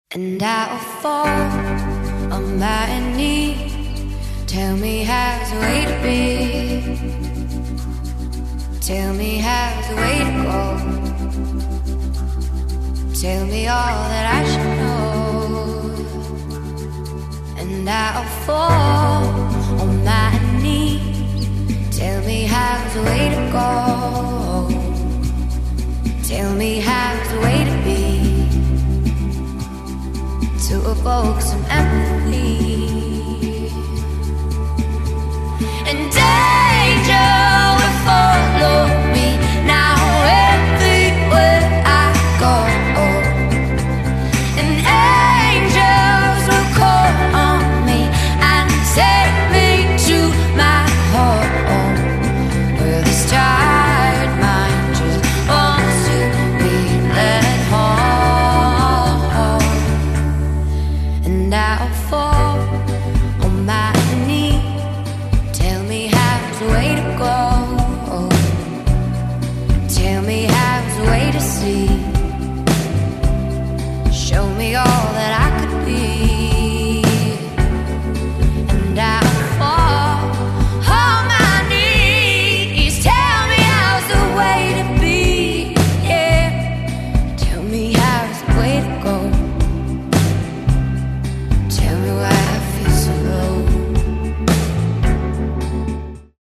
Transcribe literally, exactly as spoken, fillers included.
And I'll fall on my knees. Tell me how's the way to be. Tell me how's the way to go. Tell me all that I should know. And I'll fall on my knees. Tell me how's the way to go. Tell me how's the way to be, to evoke some empathy. And danger will follow me now everywhere I go. And angels will call on me and take me to my home, where this tired mind just wants to be led home. And I'll fall